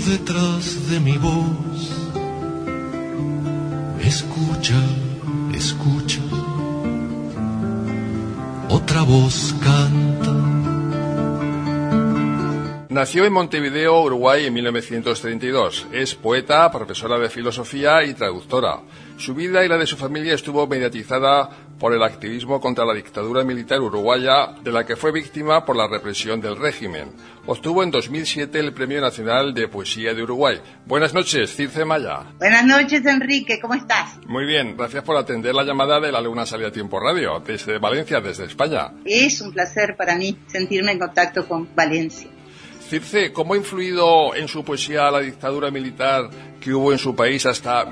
detrás de mi voz. Escucha, escucha, otra voz canta. Nació en Montevideo, Uruguay, en 1932. Es poeta, profesora de filosofía y traductora. Su vida y la de su familia estuvo mediatizada por el activismo contra la dictadura militar uruguaya, de la que fue víctima por la represión del régimen. Obtuvo en 2007 el Premio Nacional de Poesía de Uruguay. Buenas noches, Circe Maya. Buenas noches, Enrique, ¿cómo estás? Muy bien, gracias por atender la llamada de La Luna Sale a Tiempo Radio, desde Valencia, desde España. Es un placer para mí sentirme en contacto con Valencia. Circe, ¿cómo ha influido en su poesía la dictadura militar que hubo en su país hasta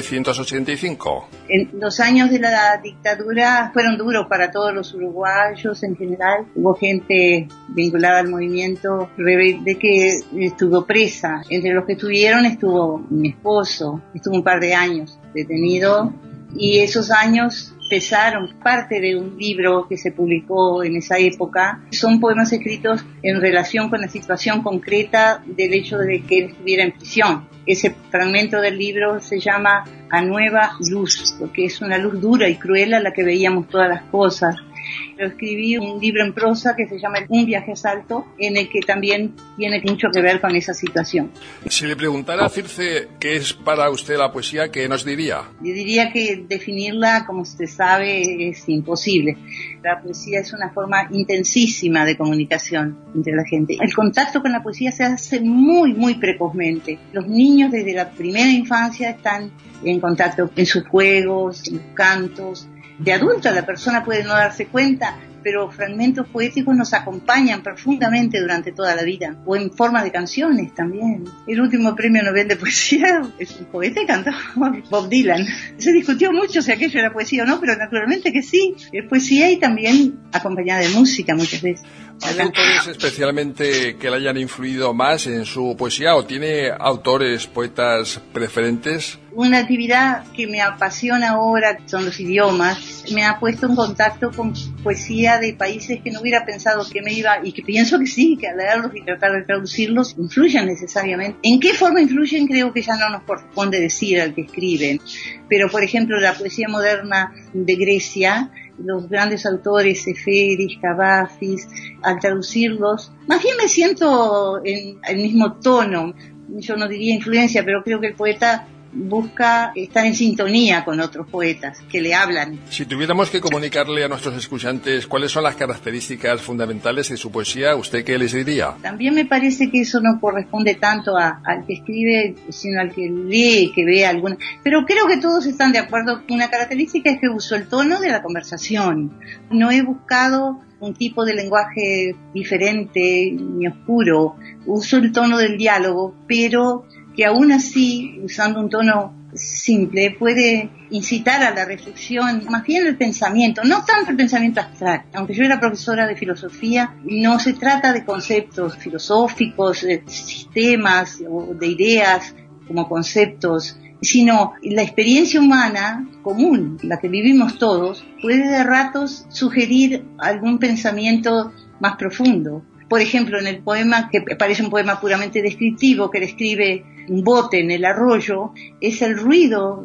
1985? Los años de la dictadura fueron duros para todos los uruguayos en general. Hubo gente vinculada al movimiento rebelde que estuvo presa. Entre los que estuvieron estuvo mi esposo, estuvo un par de años detenido, y esos años pesaron. Parte de un libro que se publicó en esa época son poemas escritos en relación con la situación concreta del hecho de que él estuviera en prisión. Ese fragmento del libro se llama A Nueva Luz, porque es una luz dura y cruel a la que veíamos todas las cosas. Yo escribí un libro en prosa que se llama Un viaje a Salto, en el que también tiene mucho que ver con esa situación. Si le preguntara a Circe qué es para usted la poesía, ¿qué nos diría? Yo diría que definirla, como usted sabe, es imposible. La poesía es una forma intensísima de comunicación entre la gente. El contacto con la poesía se hace muy, muy precozmente. Los niños desde la primera infancia están en contacto en sus juegos, en los cantos. De adulto la persona puede no darse cuenta, pero fragmentos poéticos nos acompañan profundamente durante toda la vida, o en forma de canciones también. El último premio Nobel de Poesía es un poeta y cantó Bob Dylan. Se discutió mucho si aquello era poesía o no, pero naturalmente que sí, es poesía y también acompañada de música muchas veces. ¿Hay autores especialmente que le hayan influido más en su poesía o tiene autores, poetas preferentes? Una actividad que me apasiona ahora son los idiomas. Me ha puesto en contacto con poesía de países que no hubiera pensado que me iba, y que pienso que sí, que al leerlos y tratar de traducirlos influyen necesariamente. ¿En qué forma influyen? Creo que ya no nos corresponde decir al que escriben. Pero, por ejemplo, la poesía moderna de Grecia, los grandes autores, Seferis, Cavafis, al traducirlos, más bien me siento en el mismo tono. Yo no diría influencia, pero creo que el poeta busca estar en sintonía con otros poetas que le hablan. Si tuviéramos que comunicarle a nuestros escuchantes cuáles son las características fundamentales de su poesía, ¿usted qué les diría? También me parece que eso no corresponde tanto al que escribe, sino al que lee, que vea alguna. Pero creo que todos están de acuerdo. Una característica es que uso el tono de la conversación. No he buscado un tipo de lenguaje diferente ni oscuro. Uso el tono del diálogo, pero que aún así, usando un tono simple, puede incitar a la reflexión, más bien el pensamiento, no tanto el pensamiento abstracto. Aunque yo era profesora de filosofía, no se trata de conceptos filosóficos, de sistemas o de ideas como conceptos, sino la experiencia humana común, la que vivimos todos, puede de ratos sugerir algún pensamiento más profundo. Por ejemplo, en el poema, que parece un poema puramente descriptivo, que describe un bote en el arroyo, es el ruido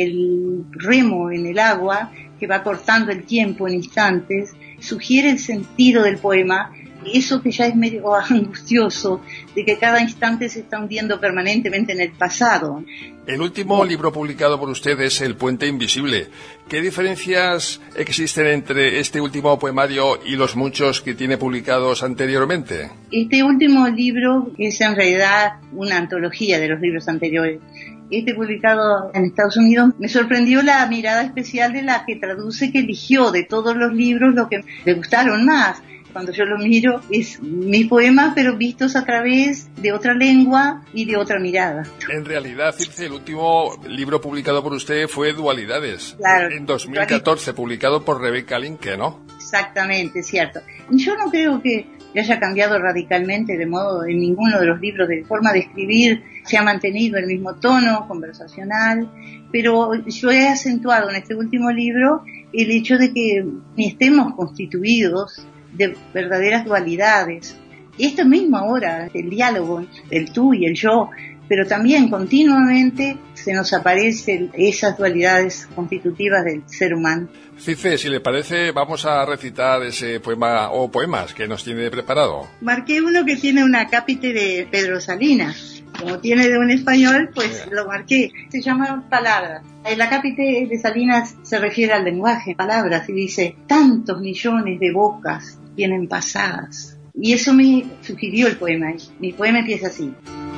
del remo en el agua que va cortando el tiempo en instantes, sugiere el sentido del poema, eso que ya es medio angustioso, de que cada instante se está hundiendo permanentemente en el pasado. El último libro publicado por usted es El puente invisible. ¿Qué diferencias existen entre este último poemario y los muchos que tiene publicados anteriormente? Este último libro es en realidad una antología de los libros anteriores. Publicado en Estados Unidos, me sorprendió la mirada especial de la que traduce, que eligió de todos los libros lo que le gustaron más. Cuando yo lo miro, es mis poemas, pero vistos a través de otra lengua y de otra mirada. En realidad, Circe, el último libro publicado por usted fue Dualidades. Claro. En 2014, publicado por Rebeca Linke, ¿no? Exactamente, cierto. Yo no creo que haya cambiado radicalmente de modo en ninguno de los libros. De forma de escribir se ha mantenido el mismo tono conversacional, pero yo he acentuado en este último libro el hecho de que estemos constituidos de verdaderas dualidades. Esto mismo ahora, el diálogo, el tú y el yo, pero también continuamente se nos aparecen esas dualidades constitutivas del ser humano. Circe, si le parece, vamos a recitar ese poema o poemas que nos tiene preparado. Marqué uno que tiene una cápite de Pedro Salinas. Como tiene de un español, pues lo marqué. Se llama Palabras. La cápite de Salinas se refiere al lenguaje, palabras, y dice: tantos millones de bocas tienen pasadas. Y eso me sugirió el poema. Mi poema empieza así.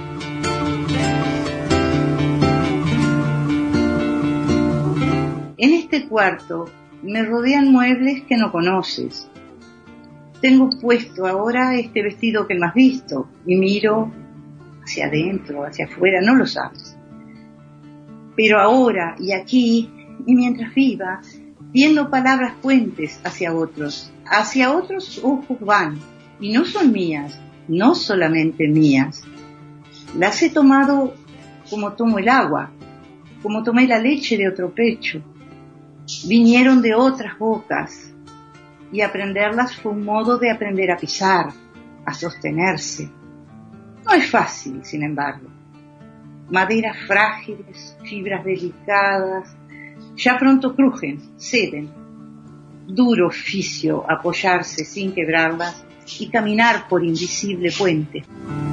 En este cuarto me rodean muebles que no conoces. Tengo puesto ahora este vestido que no has visto y miro hacia adentro, hacia afuera, no lo sabes. Pero ahora y aquí, y mientras viva, viendo palabras puentes hacia otros ojos van, y no son mías, no solamente mías. Las he tomado como tomo el agua, como tomé la leche de otro pecho. Vinieron de otras bocas, y aprenderlas fue un modo de aprender a pisar, a sostenerse. No es fácil, sin embargo. Maderas frágiles, fibras delicadas, ya pronto crujen, ceden. Duro oficio apoyarse sin quebrarlas y caminar por invisible puente.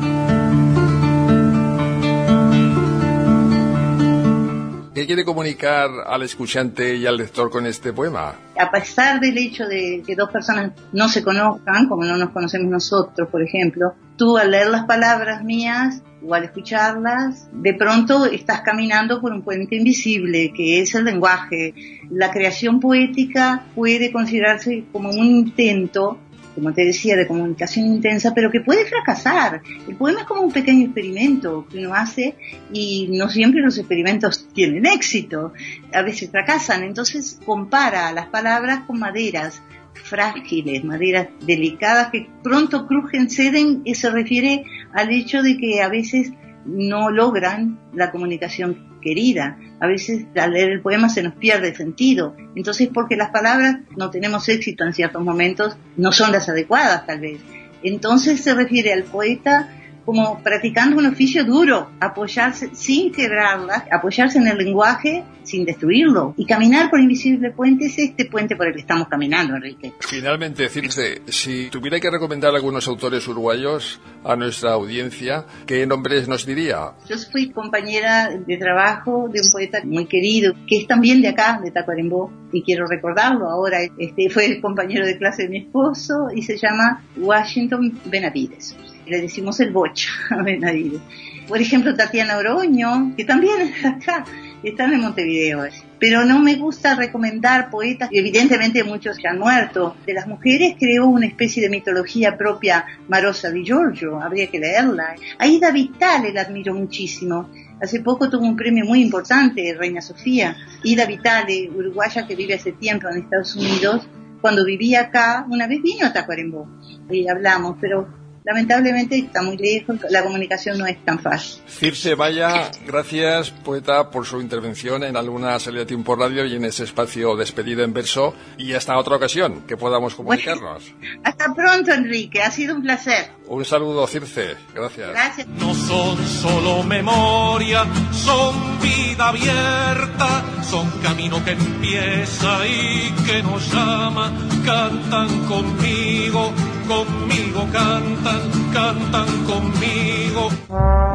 ¿Qué quiere comunicar al escuchante y al lector con este poema? A pesar del hecho de que dos personas no se conozcan, como no nos conocemos nosotros, por ejemplo, tú al leer las palabras mías o al escucharlas, de pronto estás caminando por un puente invisible, que es el lenguaje. La creación poética puede considerarse como un intento, como te decía, de comunicación intensa, pero que puede fracasar. El poema es como un pequeño experimento que uno hace y no siempre los experimentos tienen éxito, a veces fracasan. Entonces compara las palabras con maderas frágiles, maderas delicadas que pronto crujen, ceden, y se refiere al hecho de que a veces no logran la comunicación querida. A veces al leer el poema se nos pierde el sentido. Entonces, porque las palabras no tenemos éxito en ciertos momentos, no son las adecuadas tal vez. Entonces se refiere al poeta como practicando un oficio duro, apoyarse sin quebrarlas, apoyarse en el lenguaje sin destruirlo. Y caminar por invisible puente es este puente por el que estamos caminando, Enrique. Finalmente, Circe, si tuviera que recomendar algunos autores uruguayos a nuestra audiencia, ¿qué nombres nos diría? Yo fui compañera de trabajo de un poeta muy querido, que es también de acá, de Tacuarembó, y quiero recordarlo ahora. Fue el compañero de clase de mi esposo y se llama Washington Benavides. Le decimos el Bocha a Benavides. Por ejemplo, Tatiana Oroño, que también es acá, están en Montevideo. Pero no me gusta recomendar poetas, evidentemente muchos que han muerto. De las mujeres creó una especie de mitología propia Marosa Di Giorgio, habría que leerla. A Ida Vitale la admiro muchísimo. Hace poco tuvo un premio muy importante, Reina Sofía. Ida Vitale, uruguaya que vive hace tiempo en Estados Unidos, cuando vivía acá, una vez vino a Tacuarembó y hablamos, pero lamentablemente está muy lejos, la comunicación no es tan fácil. Circe Valla, gracias, poeta, por su intervención en Alguna Salida a Tiempo Radio y en ese espacio Despedida en Verso, y hasta otra ocasión que podamos comunicarnos. Bueno, hasta pronto, Enrique, ha sido un placer. Un saludo, Circe, gracias. Gracias. No son solo memoria, son vida abierta, son camino que empieza y que nos llama. Cantan conmigo, conmigo cantan, cantan conmigo.